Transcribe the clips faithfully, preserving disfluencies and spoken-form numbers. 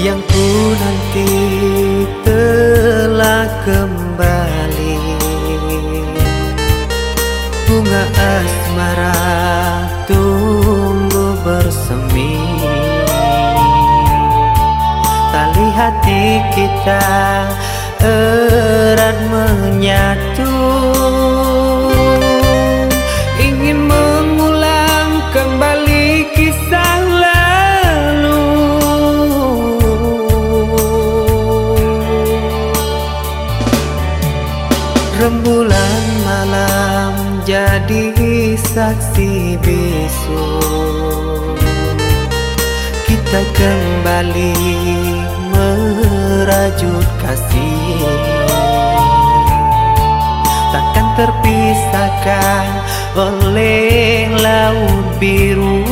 yang ku nanti telah kembali. Bunga asmara tumbuh bersemi, tali hati kita erat menyatu. Ingin mengulang kembali kisah lalu. Rembulan malam jadi saksi bisu, kita kembali merajut kasih. Takkan terpisahkan oleh laut biru.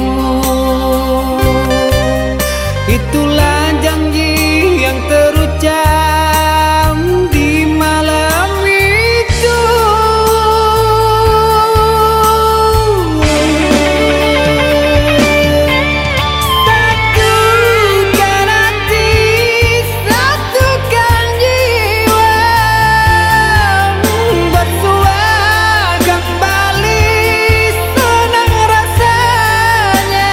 Itulah janji yang terucap di malam itu. Satukan hati, satukan jiwa, bersua kembali, senang rasanya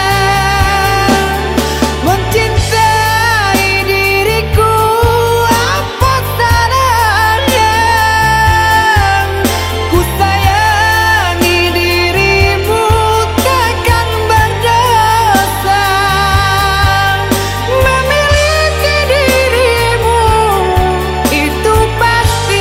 mencintai diriku. Apa salahnya ku sayangi dirimu, takkan berdosa memiliki dirimu, itu pasti.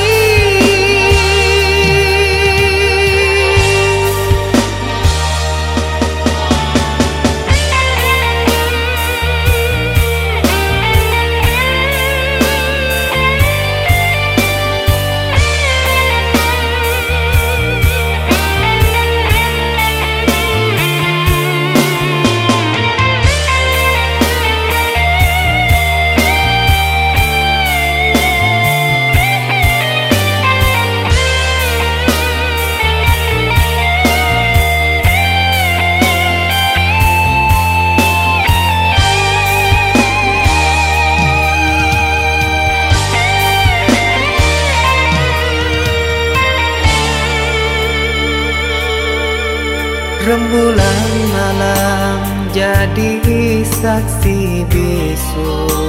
Rembulan malam jadi saksi bisu,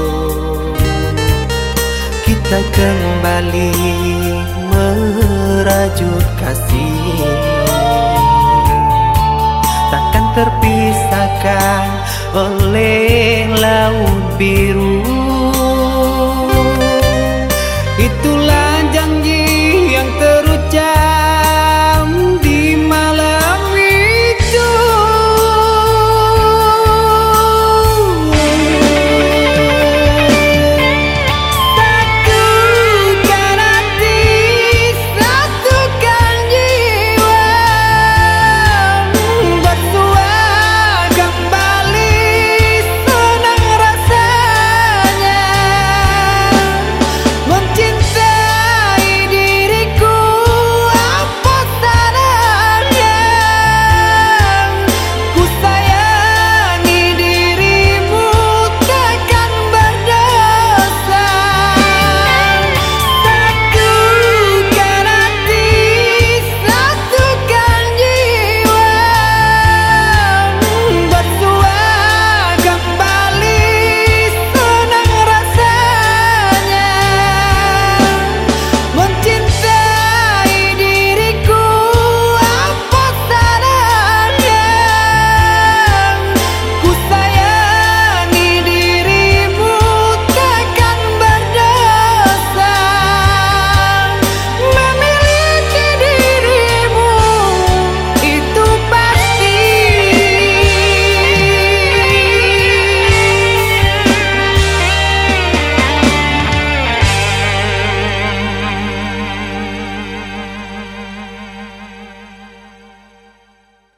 kita kembali merajut kasih. Takkan terpisahkan oleh laut biru.